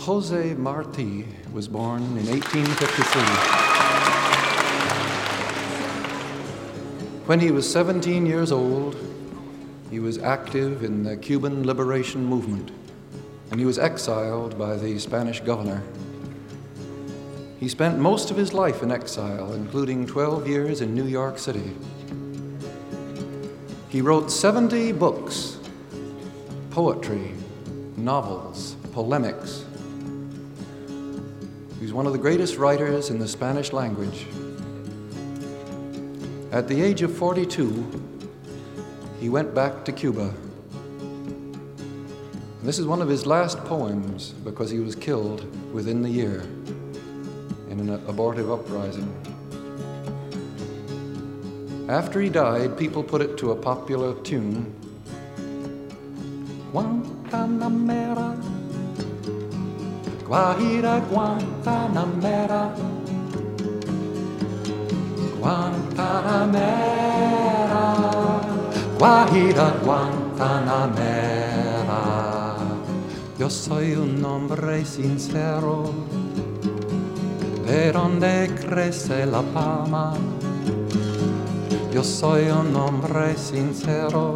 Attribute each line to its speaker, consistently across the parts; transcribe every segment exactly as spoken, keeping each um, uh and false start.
Speaker 1: Jose Marti was born in eighteen fifty-three. When he was seventeen years old, he was active in the Cuban liberation movement, and he was exiled by the Spanish governor. He spent most of his life in exile, including twelve years in New York City. He wrote seventy books, poetry, novels, polemics. He's one of the greatest writers in the Spanish language. At the age of forty-two, he went back to Cuba. This is one of his last poems because he was killed within the year in an abortive uprising. After he died, people put it to a popular tune. Guantanamera, Guajira Guantanamera, Guantanamera, Guajira Guantanamera. Yo soy un hombre sincero, de donde crece la palma. Yo soy un hombre sincero,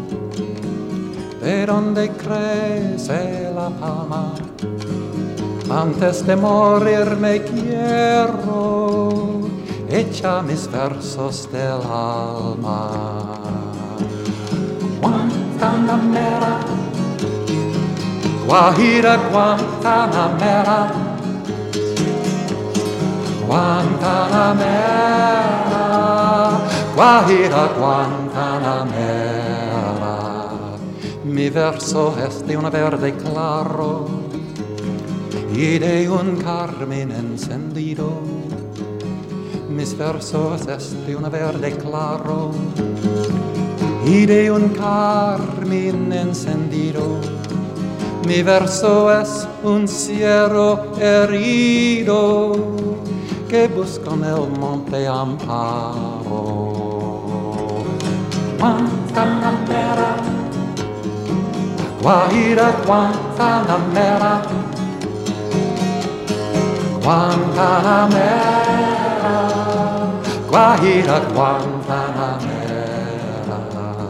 Speaker 1: de donde crece la palma. Antes de morir me quiero echar mis versos del alma. Guantanamera, Guajira Guantanamera, Guantanamera, Guajira Guantanamera. Mi verso es de un verde claro y de un carmín encendido. Mis versos es de un verde claro y de un carmín encendido. Mi verso es un ciervo herido que busca en el monte amparo. Guantanamera, Guajira Guantanamera, Guantanamera, Guajira Guantanamera.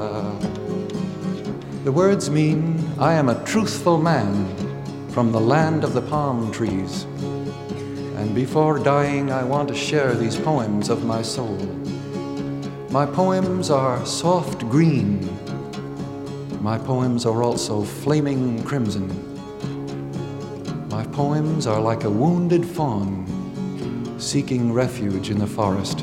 Speaker 1: The words mean, I am a truthful man from the land of the palm trees. And before dying, I want to share these poems of my soul. My poems are soft green. My poems are also flaming crimson. My poems are like a wounded fawn seeking refuge in the forest.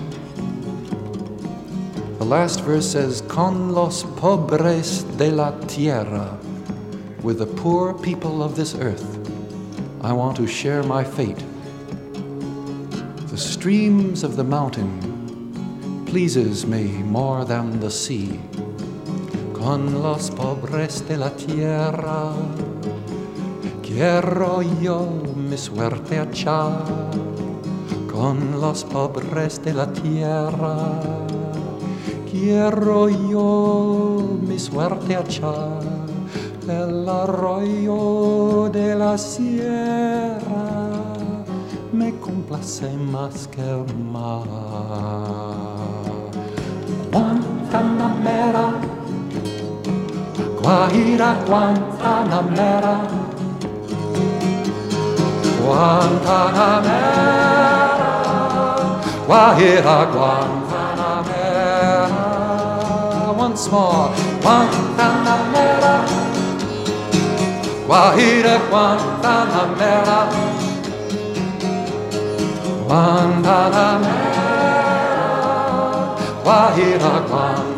Speaker 1: The last verse says, Con los pobres de la tierra, with the poor people of this earth, I want to share my fate. The streams of the mountain pleases me more than the sea. Con los pobres de la tierra quiero yo mi suerte echar. Con los pobres de la tierra quiero yo mi suerte echar. El arroyo de la sierra me complace más que el mar. Guantanamera, Guajira Guantanamera, Guantanamera, Guajira Guantanamera. Once more, Guantanamera, Guajira Guantanamera, Guantanamera, Guajira Guantanamera.